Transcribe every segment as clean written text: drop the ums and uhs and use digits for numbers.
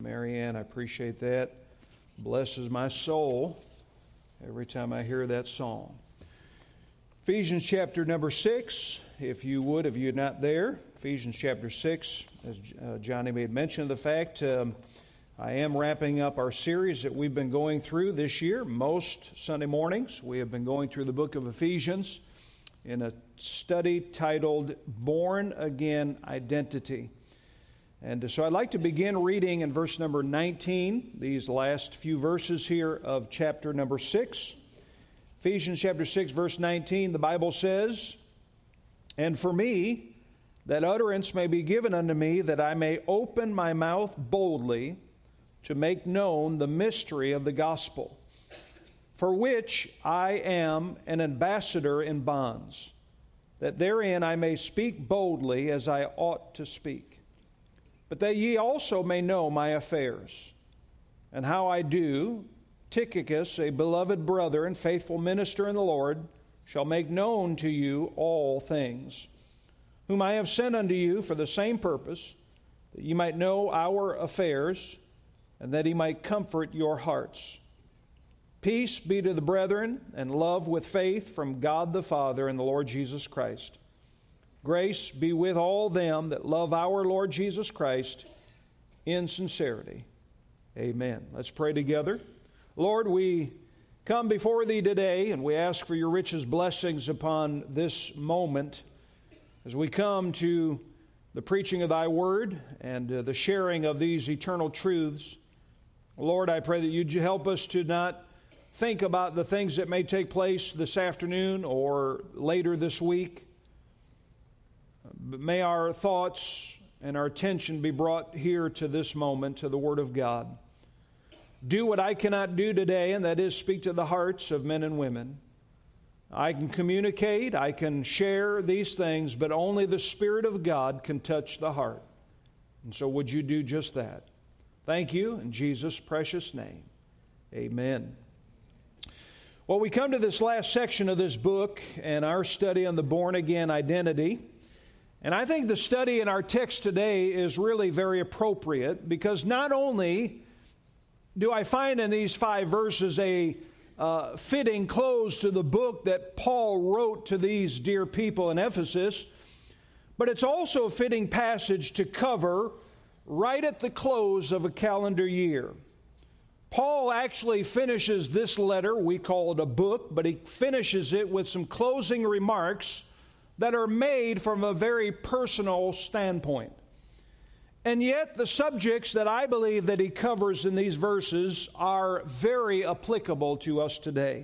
Marianne, I appreciate that. Blesses my soul every time I hear that song. Ephesians chapter number 6, if you're not there. Ephesians chapter 6, as Johnny made mention of the fact, I am wrapping up our series that we've been going through this year. Most Sunday mornings, we have been going through the book of Ephesians in a study titled Born Again Identity. And so I'd like to begin reading in verse number 19, these last few verses here of chapter number 6. Ephesians chapter 6, verse 19, the Bible says, "And for me, that utterance may be given unto me, that I may open my mouth boldly to make known the mystery of the gospel, for which I am an ambassador in bonds, that therein I may speak boldly as I ought to speak. But that ye also may know my affairs, and how I do. Tychicus, a beloved brother and faithful minister in the Lord, shall make known to you all things, whom I have sent unto you for the same purpose, that ye might know our affairs, and that he might comfort your hearts. Peace be to the brethren, and love with faith from God the Father and the Lord Jesus Christ. Grace be with all them that love our Lord Jesus Christ in sincerity. Amen." Let's pray together. Lord, we come before Thee today, and we ask for Your richest blessings upon this moment as we come to the preaching of Thy Word and the sharing of these eternal truths. Lord, I pray that You'd help us to not think about the things that may take place this afternoon or later this week. But may our thoughts and our attention be brought here to this moment, to the Word of God. Do what I cannot do today, and that is speak to the hearts of men and women. I can communicate, I can share these things, but only the Spirit of God can touch the heart. And so would You do just that? Thank You in Jesus' precious name. Amen. Well, we come to this last section of this book and our study on the born-again identity. And I think the study in our text today is really very appropriate, because not only do I find in these 5 verses a fitting close to the book that Paul wrote to these dear people in Ephesus, but it's also a fitting passage to cover right at the close of a calendar year. Paul actually finishes this letter, we call it a book, but he finishes it with some closing remarks that are made from a very personal standpoint. And yet the subjects that I believe that he covers in these verses are very applicable to us today.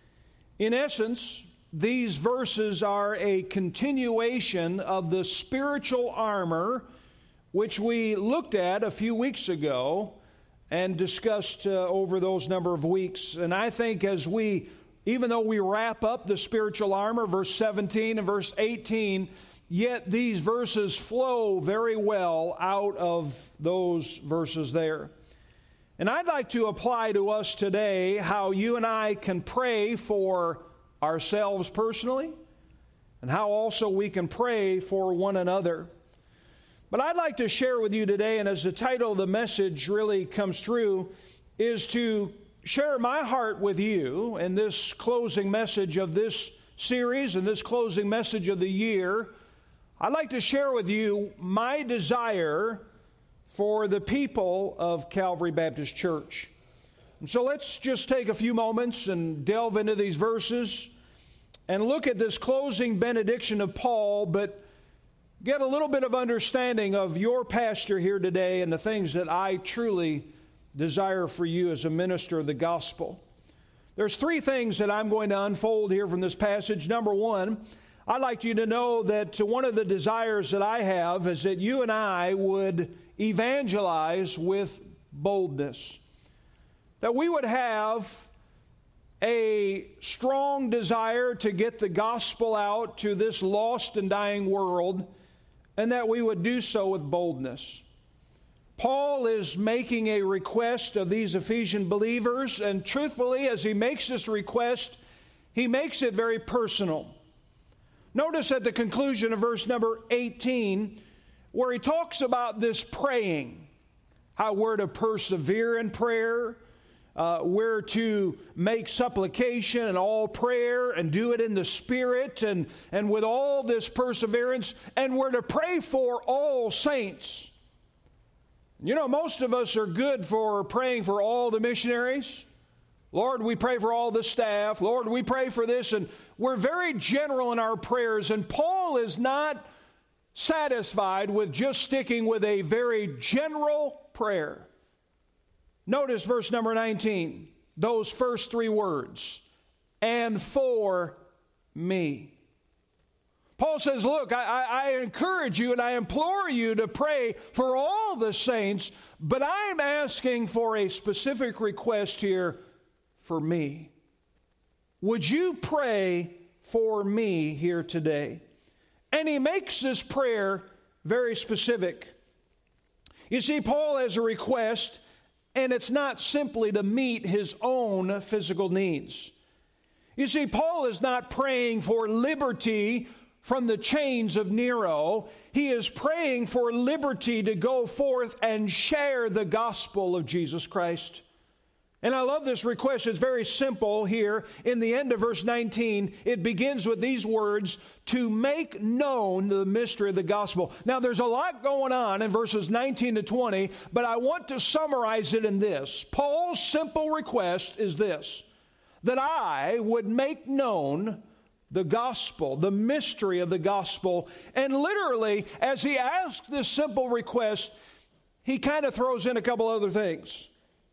In essence, these verses are a continuation of the spiritual armor which we looked at a few weeks ago and discussed over those number of weeks. And I think even though we wrap up the spiritual armor, verse 17 and verse 18, yet these verses flow very well out of those verses there. And I'd like to apply to us today how you and I can pray for ourselves personally, and how also we can pray for one another. But I'd like to share with you today, and as the title of the message really comes through, is to share my heart with you in this closing message of this series and this closing message of the year. I'd like to share with you my desire for the people of Calvary Baptist Church. And so let's just take a few moments and delve into these verses and look at this closing benediction of Paul, but get a little bit of understanding of your pastor here today and the things that I truly desire for you as a minister of the gospel. There's 3 things that I'm going to unfold here from this passage. Number 1, I'd like you to know that one of the desires that I have is that you and I would evangelize with boldness. That we would have a strong desire to get the gospel out to this lost and dying world, and that we would do so with boldness. Paul is making a request of these Ephesian believers, and truthfully, as he makes this request, he makes it very personal. Notice at the conclusion of verse number 18, where he talks about this praying, how we're to persevere in prayer. We're to make supplication and all prayer and do it in the Spirit and with all this perseverance. And we're to pray for all saints. You know, most of us are good for praying for all the missionaries. Lord, we pray for all the staff. Lord, we pray for this. And we're very general in our prayers. And Paul is not satisfied with just sticking with a very general prayer. Notice verse number 19, those first three words, and for me. Paul says, look, I encourage you and I implore you to pray for all the saints, but I'm asking for a specific request here for me. Would you pray for me here today? And he makes this prayer very specific. You see, Paul has a request, and it's not simply to meet his own physical needs. You see, Paul is not praying for liberty from the chains of Nero. He is praying for liberty to go forth and share the gospel of Jesus Christ. And I love this request. It's very simple here. In the end of verse 19, it begins with these words, to make known the mystery of the gospel. Now, there's a lot going on in verses 19 to 20, but I want to summarize it in this. Paul's simple request is this, that I would make known the gospel, the mystery of the gospel. And literally, as he asks this simple request, he kind of throws in a couple other things.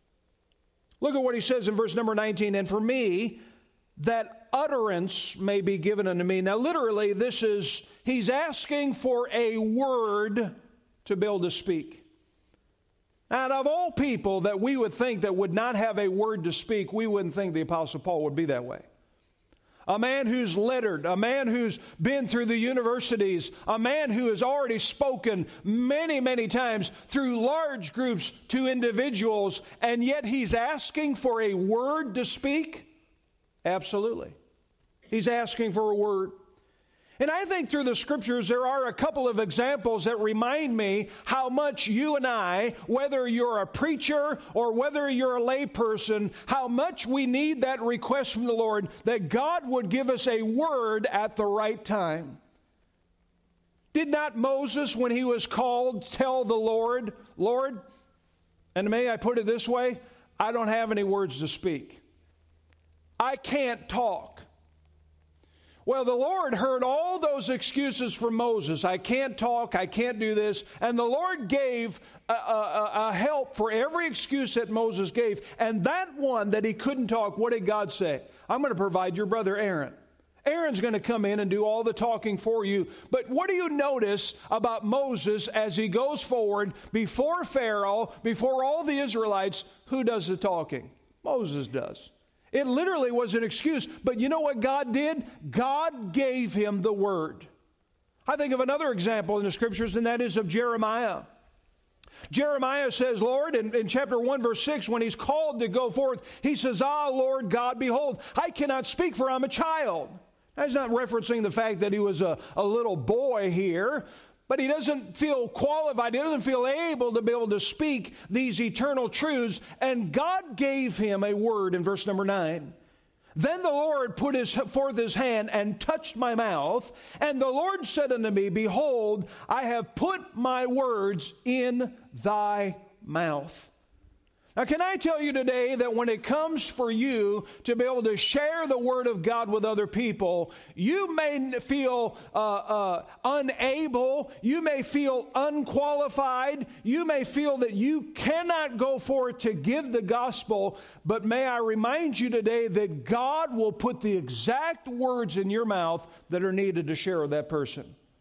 Look at what he says in verse number 19, and for me, that utterance may be given unto me. Now, literally, he's asking for a word to be able to speak. Out of all people that we would think that would not have a word to speak, we wouldn't think the Apostle Paul would be that way. A man who's lettered, a man who's been through the universities, a man who has already spoken many, many times through large groups to individuals, and yet he's asking for a word to speak? Absolutely. He's asking for a word. And I think through the Scriptures there are a couple of examples that remind me how much you and I, whether you're a preacher or whether you're a layperson, how much we need that request from the Lord that God would give us a word at the right time. Did not Moses, when he was called, tell the Lord, Lord, and may I put it this way, I don't have any words to speak. I can't talk. Well, the Lord heard all those excuses from Moses. I can't talk, I can't do this. And the Lord gave a help for every excuse that Moses gave. And that one that he couldn't talk, what did God say? I'm going to provide your brother Aaron. Aaron's going to come in and do all the talking for you. But what do you notice about Moses as he goes forward before Pharaoh, before all the Israelites? Who does the talking? Moses does. It literally was an excuse. But you know what God did? God gave him the word. I think of another example in the Scriptures, and that is of Jeremiah. Jeremiah says, Lord, in chapter 1, verse 6, when he's called to go forth, he says, Lord God, behold, I cannot speak, for I'm a child. Now, he's not referencing the fact that he was a little boy here, but he doesn't feel qualified. He doesn't feel able to be able to speak these eternal truths. And God gave him a word in verse number 9. Then the Lord put forth his hand and touched my mouth. And the Lord said unto me, behold, I have put my words in thy mouth. Now, can I tell you today that when it comes for you to be able to share the Word of God with other people, you may feel unable, you may feel unqualified, you may feel that you cannot go forth to give the gospel, but may I remind you today that God will put the exact words in your mouth that are needed to share with that person.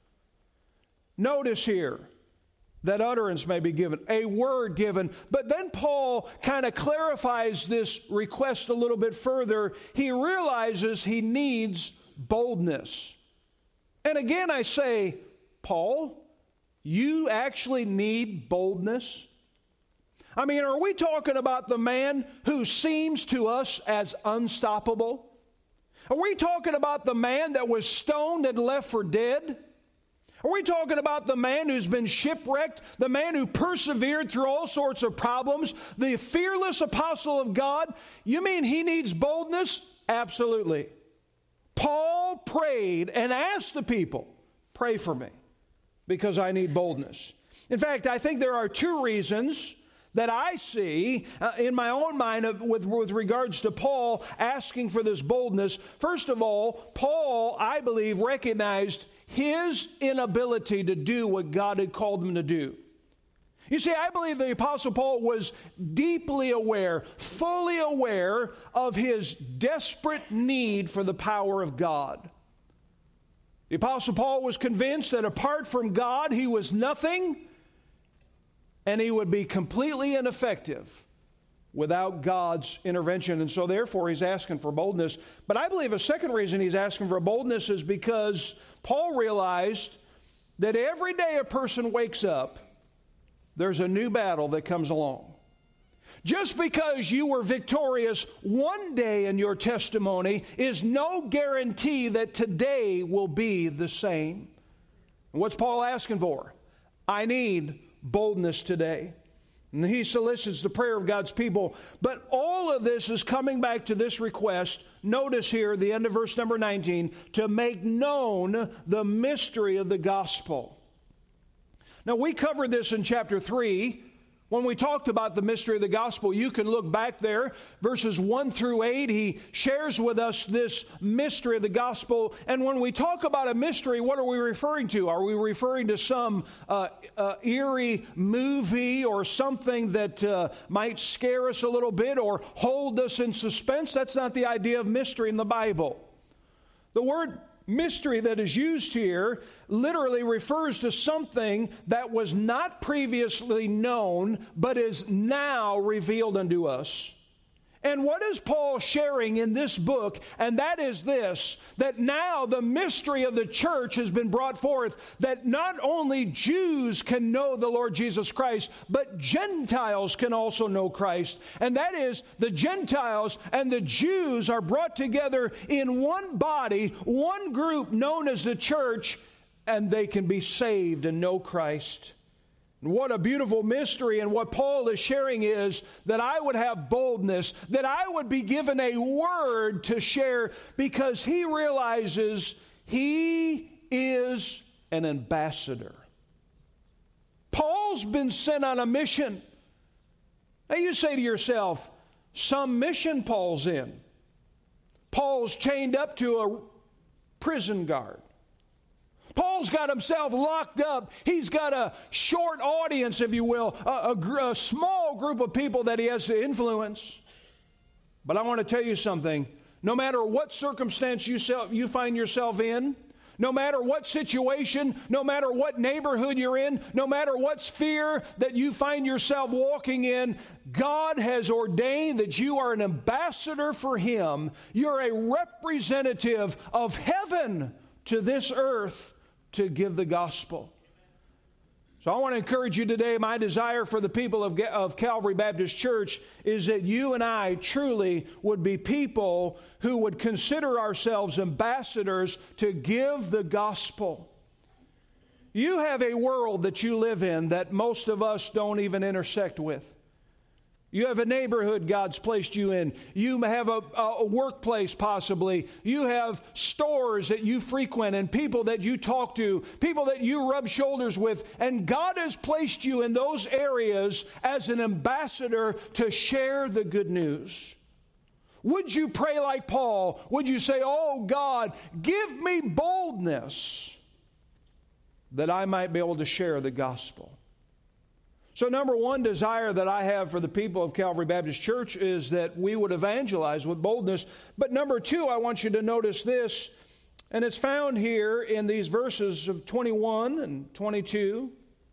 Notice here, that utterance may be given, a word given. But then Paul kind of clarifies this request a little bit further. He realizes he needs boldness. And again I say, Paul, you actually need boldness? I mean, are we talking about the man who seems to us as unstoppable? Are we talking about the man that was stoned and left for dead? Are we talking about the man who's been shipwrecked, the man who persevered through all sorts of problems, the fearless apostle of God? You mean he needs boldness? Absolutely. Paul prayed and asked the people, pray for me because I need boldness. In fact, I think there are two reasons that I see in my own mind with regards to Paul asking for this boldness. First of all, Paul, I believe, recognized his inability to do what God had called him to do. You see, I believe the Apostle Paul was deeply aware, fully aware of his desperate need for the power of God. The Apostle Paul was convinced that apart from God, he was nothing, and he would be completely ineffective without God's intervention. And so therefore he's asking for boldness. But I believe a second reason he's asking for boldness is because Paul realized that every day a person wakes up, there's a new battle that comes along. Just because you were victorious one day in your testimony is no guarantee that today will be the same. And what's Paul asking for? I need boldness today. And he solicits the prayer of God's people. But all of this is coming back to this request. Notice here, the end of verse number 19, to make known the mystery of the gospel. Now, we covered this in chapter 3. When we talked about the mystery of the gospel, you can look back there, verses 1 through 8. He shares with us this mystery of the gospel. And when we talk about a mystery, what are we referring to? Are we referring to some eerie movie or something that might scare us a little bit or hold us in suspense? That's not the idea of mystery in the Bible. The word mystery that is used here literally refers to something that was not previously known but is now revealed unto us. And what is Paul sharing in this book? And that is this, that now the mystery of the church has been brought forth, that not only Jews can know the Lord Jesus Christ, but Gentiles can also know Christ. And that is, the Gentiles and the Jews are brought together in one body, one group known as the church, and they can be saved and know Christ. What a beautiful mystery. And what Paul is sharing is that I would have boldness, that I would be given a word to share, because he realizes he is an ambassador. Paul's been sent on a mission. Now you say to yourself, some mission Paul's in. Paul's chained up to a prison guard. Paul's got himself locked up. He's got a short audience, if you will, a small group of people that he has to influence. But I want to tell you something. No matter what circumstance you find yourself in, no matter what situation, no matter what neighborhood you're in, no matter what sphere that you find yourself walking in, God has ordained that you are an ambassador for Him. You're a representative of heaven to this earth, to give the gospel. So I want to encourage you today, my desire for the people of Calvary Baptist Church is that you and I truly would be people who would consider ourselves ambassadors to give the gospel. You have a world that you live in that most of us don't even intersect with. You have a neighborhood God's placed you in. You have a workplace possibly. You have stores that you frequent and people that you talk to, people that you rub shoulders with. And God has placed you in those areas as an ambassador to share the good news. Would you pray like Paul? Would you say, oh God, give me boldness that I might be able to share the gospel? So number one desire that I have for the people of Calvary Baptist Church is that we would evangelize with boldness. But number two, I want you to notice this, and it's found here in these verses of 21 and 22.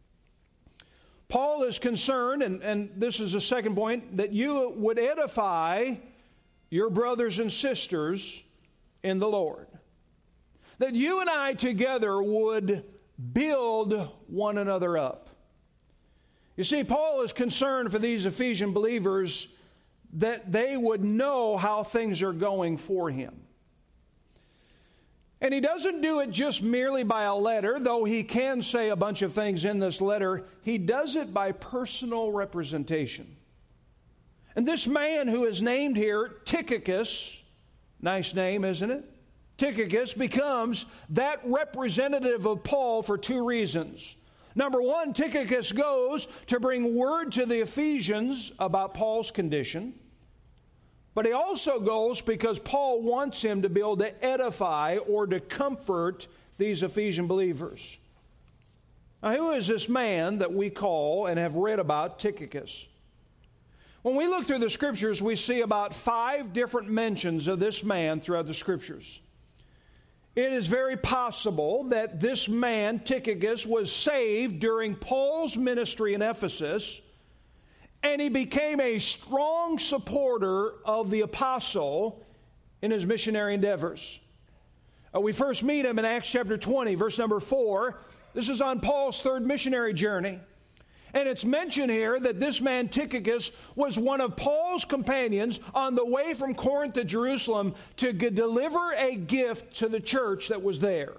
Paul is concerned, and this is the second point, that you would edify your brothers and sisters in the Lord. That you and I together would build one another up. You see, Paul is concerned for these Ephesian believers that they would know how things are going for him. And he doesn't do it just merely by a letter, though he can say a bunch of things in this letter. He does it by personal representation. And this man who is named here, Tychicus, nice name, isn't it? Tychicus becomes that representative of Paul for two reasons. Number one, Tychicus goes to bring word to the Ephesians about Paul's condition. But he also goes because Paul wants him to be able to edify or to comfort these Ephesian believers. Now, who is this man that we call and have read about, Tychicus? When we look through the Scriptures, we see about 5 different mentions of this man throughout the Scriptures. It is very possible that this man, Tychicus, was saved during Paul's ministry in Ephesus, and he became a strong supporter of the apostle in his missionary endeavors. We first meet him in Acts chapter 20, verse number 4. This is on Paul's third missionary journey. And it's mentioned here that this man Tychicus was one of Paul's companions on the way from Corinth to Jerusalem to deliver a gift to the church that was there.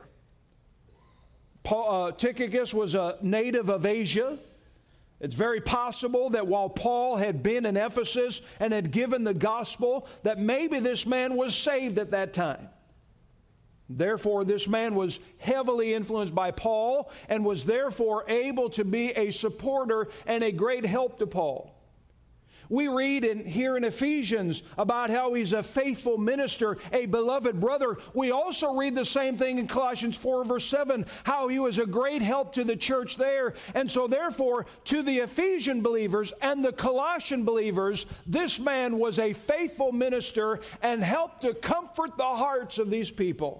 Tychicus was a native of Asia. It's very possible that while Paul had been in Ephesus and had given the gospel, that maybe this man was saved at that time. Therefore, this man was heavily influenced by Paul and was therefore able to be a supporter and a great help to Paul. We read here in Ephesians about how he's a faithful minister, a beloved brother. We also read the same thing in Colossians 4, verse 7, how he was a great help to the church there. And so therefore, to the Ephesian believers and the Colossian believers, this man was a faithful minister and helped to comfort the hearts of these people.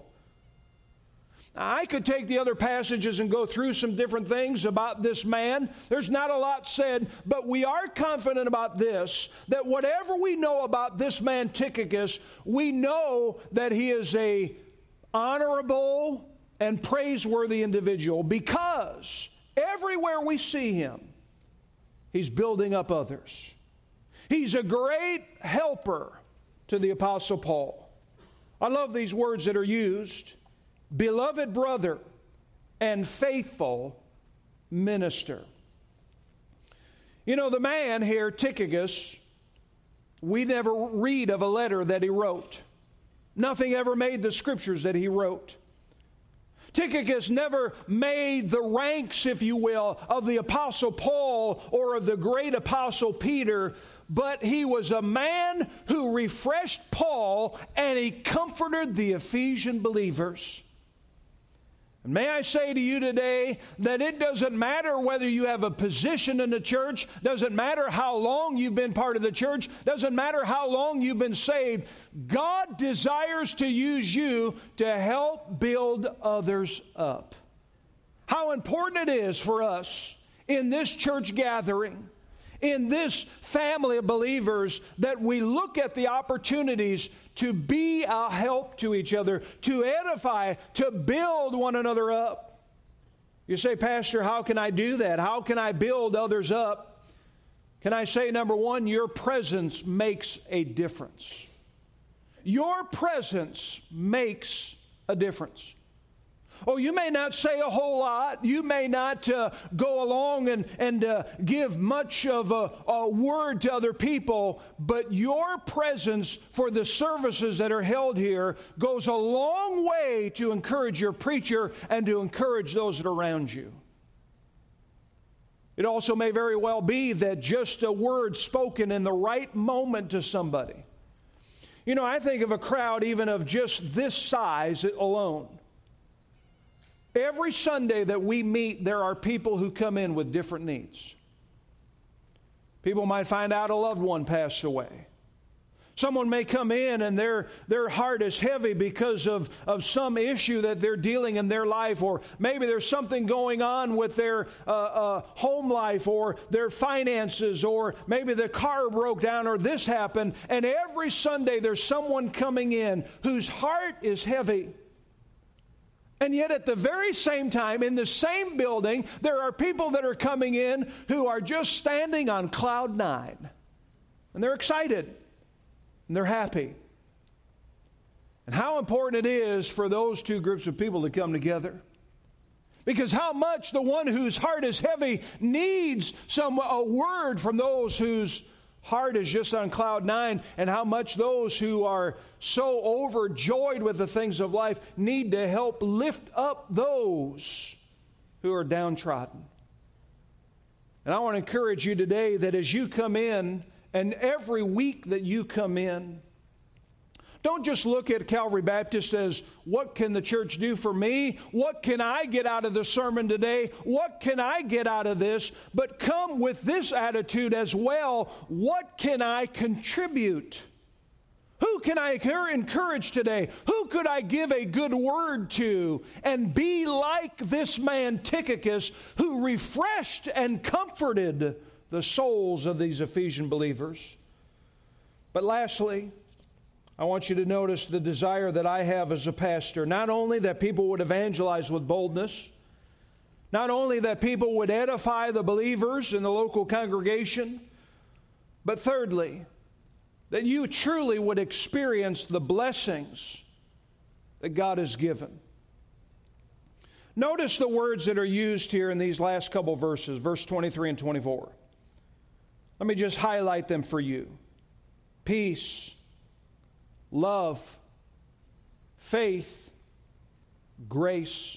Now, I could take the other passages and go through some different things about this man. There's not a lot said, but we are confident about this, that whatever we know about this man Tychicus, we know that he is a honorable and praiseworthy individual, because everywhere we see him, he's building up others. He's a great helper to the Apostle Paul. I love these words that are used. Beloved brother and faithful minister. You know, the man here, Tychicus, we never read of a letter that he wrote. Nothing ever made the Scriptures that he wrote. Tychicus never made the ranks, if you will, of the Apostle Paul or of the great Apostle Peter, but he was a man who refreshed Paul and he comforted the Ephesian believers. And may I say to you today that it doesn't matter whether you have a position in the church, doesn't matter how long you've been part of the church, doesn't matter how long you've been saved. God desires to use you to help build others up. How important it is for us in this church gathering, in this family of believers, that we look at the opportunities to be a help to each other, to edify, to build one another up. You say, Pastor, how can I do that? How can I build others up? Can I say, number one, your presence makes a difference. Your presence makes a difference. Oh, you may not say a whole lot. You may not go along and give much of a word to other people, but your presence for the services that are held here goes a long way to encourage your preacher and to encourage those that are around you. It also may very well be that just a word spoken in the right moment to somebody. You know, I think of a crowd even of just this size alone. Every Sunday that we meet, there are people who come in with different needs. People might find out a loved one passed away. Someone may come in and their heart is heavy because of some issue that they're dealing in their life, or maybe there's something going on with their home life or their finances, or maybe the car broke down or this happened. And every Sunday there's someone coming in whose heart is heavy. And yet at the very same time, in the same building, there are people that are coming in who are just standing on cloud 9. And they're excited. And they're happy. And how important it is for those two groups of people to come together. Because how much the one whose heart is heavy needs a word from those whose heart is just on cloud nine, and how much those who are so overjoyed with the things of life need to help lift up those who are downtrodden. And I want to encourage you today that as you come in, and every week that you come in, don't just look at Calvary Baptist as, what can the church do for me? What can I get out of the sermon today? What can I get out of this? But come with this attitude as well. What can I contribute? Who can I encourage today? Who could I give a good word to and be like this man Tychicus, who refreshed and comforted the souls of these Ephesian believers? But lastly, I want you to notice the desire that I have as a pastor. Not only that people would evangelize with boldness, not only that people would edify the believers in the local congregation, but thirdly, that you truly would experience the blessings that God has given. Notice the words that are used here in these last couple verses, verse 23 and 24. Let me just highlight them for you. Peace, love, faith, grace.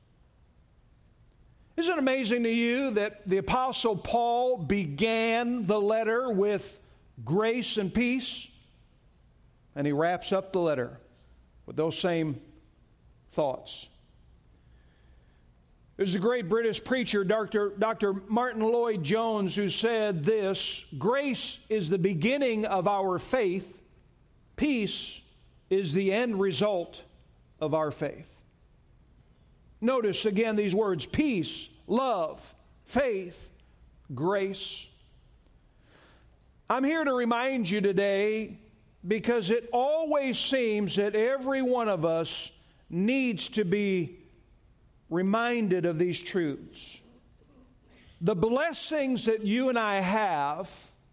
Isn't it amazing to you that the Apostle Paul began the letter with grace and peace, and he wraps up the letter with those same thoughts? There's a great British preacher, Dr. Martin Lloyd-Jones, who said this: grace is the beginning of our faith. Peace is the end result of our faith. Notice again these words: peace, love, faith, grace. I'm here to remind you today, because it always seems that every one of us needs to be reminded of these truths. The blessings that you and I have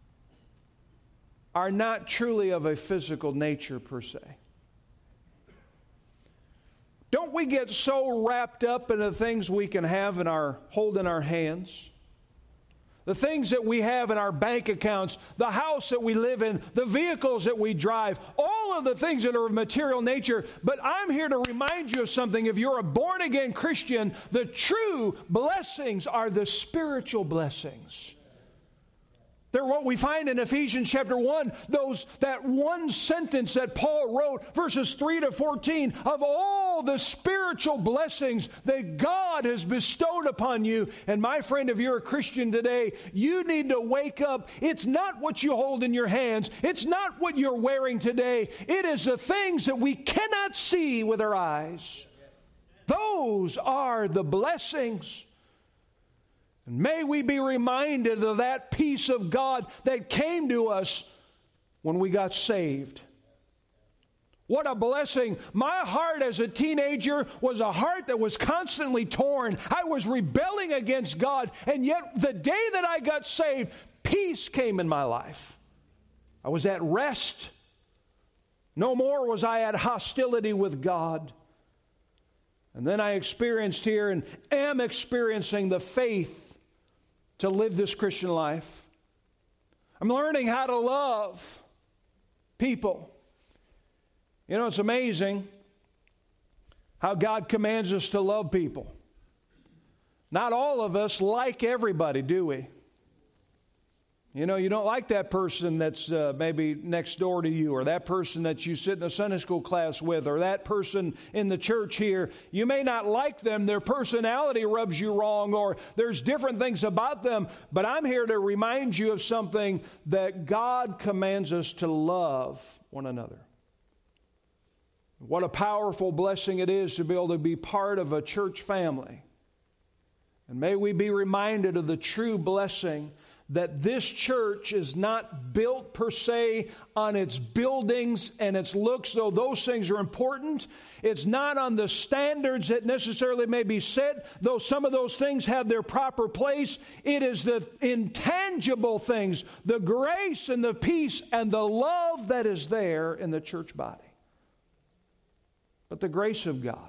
are not truly of a physical nature per se. Don't we get so wrapped up in the things we can have hold in our hands? The things that we have in our bank accounts, the house that we live in, the vehicles that we drive, all of the things that are of material nature. But I'm here to remind you of something. If you're a born-again Christian, the true blessings are the spiritual blessings. They're what we find in Ephesians chapter 1, that one sentence that Paul wrote, verses 3 to 14, of all the spiritual blessings that God has bestowed upon you. And my friend, if you're a Christian today, you need to wake up. It's not what you hold in your hands. It's not what you're wearing today. It is the things that we cannot see with our eyes. Those are the blessings. And may we be reminded of that peace of God that came to us when we got saved. What a blessing. My heart as a teenager was a heart that was constantly torn. I was rebelling against God, and yet the day that I got saved, peace came in my life. I was at rest. No more was I at hostility with God. And then I experienced here and am experiencing the faith to live this Christian life. I'm learning how to love people. You know, it's amazing how God commands us to love people. Not all of us like everybody, do we? You know, you don't like that person that's maybe next door to you, or that person that you sit in a Sunday school class with, or that person in the church here. You may not like them. Their personality rubs you wrong, or there's different things about them. But I'm here to remind you of something, that God commands us to love one another. What a powerful blessing it is to be able to be part of a church family. And may we be reminded of the true blessing that this church is not built per se on its buildings and its looks, though those things are important. It's not on the standards that necessarily may be set, though some of those things have their proper place. It is the intangible things, the grace and the peace and the love that is there in the church body. but the grace of God.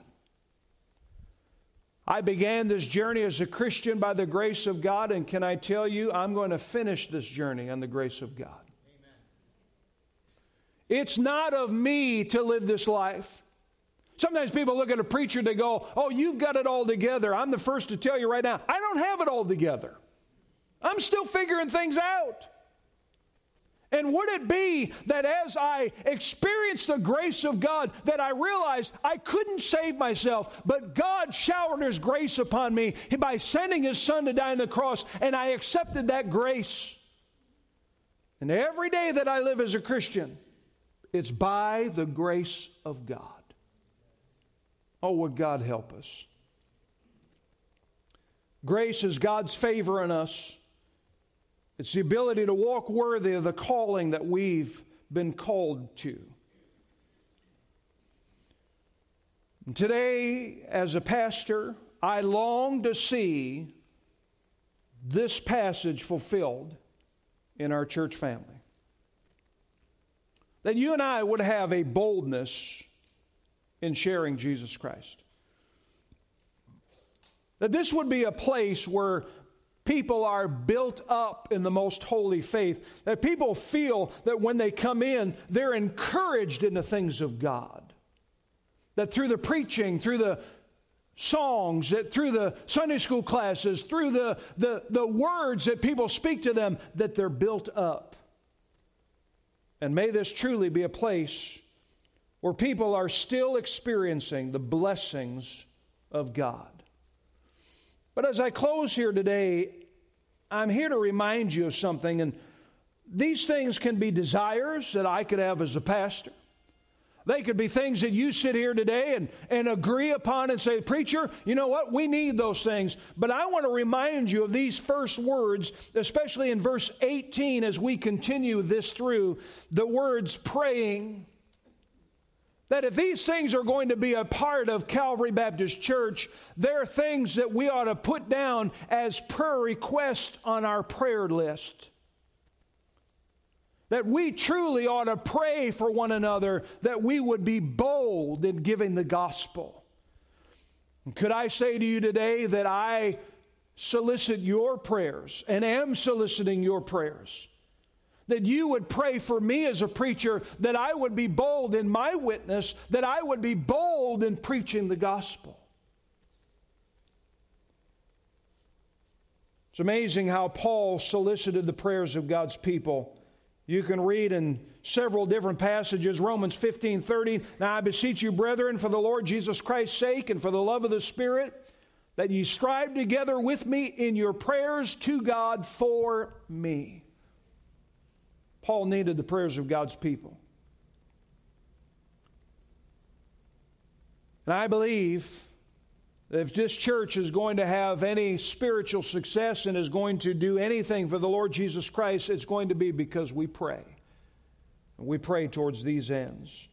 I began this journey as a Christian by the grace of God, and can I tell you, I'm going to finish this journey on the grace of God. Amen. It's not of me to live this life. Sometimes people look at a preacher and they go, oh, you've got it all together. I'm the first to tell you right now, I don't have it all together. I'm still figuring things out. And would it be that as I experienced the grace of God, that I realized I couldn't save myself, but God showered His grace upon me by sending His Son to die on the cross, and I accepted that grace. And every day that I live as a Christian, it's by the grace of God. Oh, would God help us? Grace is God's favor on us. It's the ability to walk worthy of the calling that we've been called to. And today, as a pastor, I long to see this passage fulfilled in our church family. That you and I would have a boldness in sharing Jesus Christ. That this would be a place where people are built up in the most holy faith. That people feel that when they come in, they're encouraged in the things of God. That through the preaching, through the songs, that through the Sunday school classes, through the words that people speak to them, that they're built up. And may this truly be a place where people are still experiencing the blessings of God. But as I close here today, I'm here to remind you of something. And these things can be desires that I could have as a pastor. They could be things that you sit here today and agree upon and say, preacher, you know what? We need those things. But I want to remind you of these first words, especially in verse 18 as we continue this through, the words praying. That if these things are going to be a part of Calvary Baptist Church, there are things that we ought to put down as prayer requests on our prayer list. That we truly ought to pray for one another, that we would be bold in giving the gospel. And could I say to you today that I solicit your prayers and am soliciting your prayers? That you would pray for me as a preacher, that I would be bold in my witness, that I would be bold in preaching the gospel. It's amazing how Paul solicited the prayers of God's people. You can read in several different passages, Romans 15:30. Now I beseech you, brethren, for the Lord Jesus Christ's sake and for the love of the Spirit, that ye strive together with me in your prayers to God for me. Paul needed the prayers of God's people. And I believe that if this church is going to have any spiritual success and is going to do anything for the Lord Jesus Christ, it's going to be because we pray. And we pray towards these ends.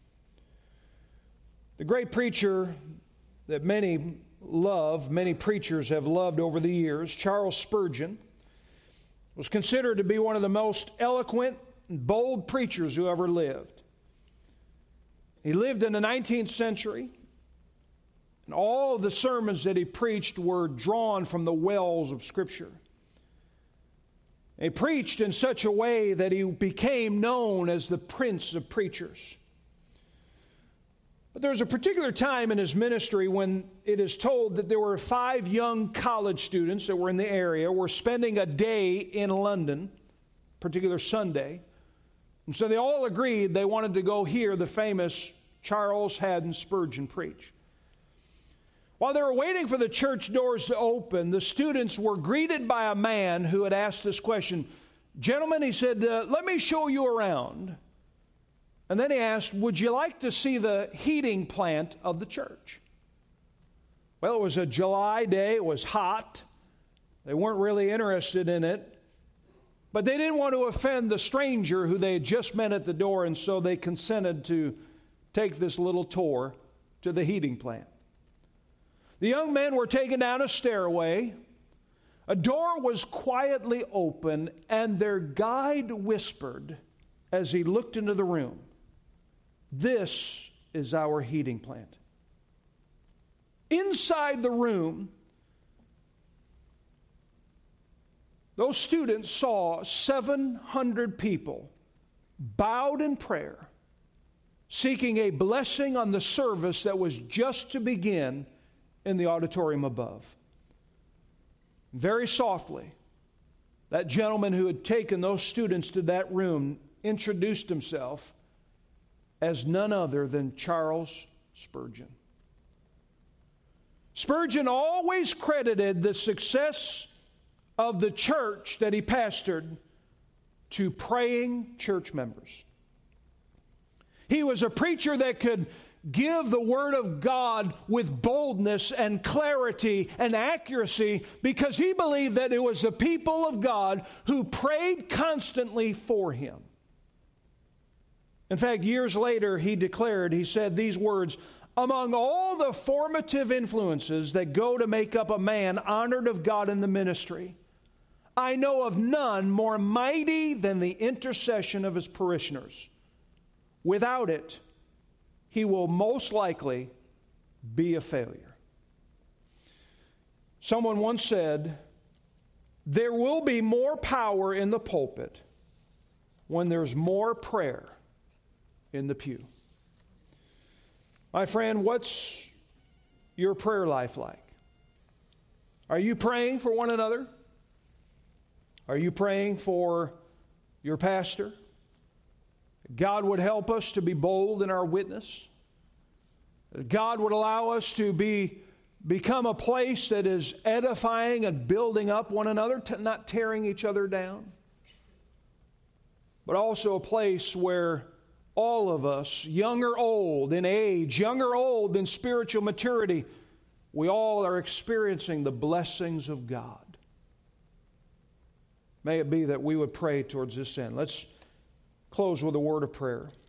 The great preacher that many love, many preachers have loved over the years, Charles Spurgeon, was considered to be one of the most eloquent and bold preachers who ever lived. He lived in the 19th century, and all of the sermons that he preached were drawn from the wells of Scripture. He preached in such a way that he became known as the Prince of Preachers. But there was a particular time in his ministry when it is told that there were 5 young college students that were in the area, were spending a day in London, particular Sunday. And so they all agreed they wanted to go hear the famous Charles Haddon Spurgeon preach. While they were waiting for the church doors to open, the students were greeted by a man who had asked this question. Gentlemen, he said, let me show you around. And then he asked, would you like to see the heating plant of the church? Well, it was a July day. It was hot. They weren't really interested in it. But they didn't want to offend the stranger who they had just met at the door, and so they consented to take this little tour to the heating plant. The young men were taken down a stairway. A door was quietly open, and their guide whispered as he looked into the room, "This is our heating plant. Inside the room, those students saw 700 people bowed in prayer, seeking a blessing on the service that was just to begin in the auditorium above. Very softly, that gentleman who had taken those students to that room introduced himself as none other than Charles Spurgeon. Spurgeon always credited the success of the church that he pastored to praying church members. He was a preacher that could give the Word of God with boldness and clarity and accuracy because he believed that it was the people of God who prayed constantly for him. In fact, years later, he said these words, "Among all the formative influences that go to make up a man honored of God in the ministry, I know of none more mighty than the intercession of his parishioners. Without it, he will most likely be a failure." Someone once said, "There will be more power in the pulpit when there's more prayer in the pew." My friend, what's your prayer life like? Are you praying for one another? Are you praying for your pastor? God would help us to be bold in our witness. God would allow us to become a place that is edifying and building up one another, not tearing each other down. But also a place where all of us, young or old in age, young or old in spiritual maturity, we all are experiencing the blessings of God. May it be that we would pray towards this end. Let's close with a word of prayer.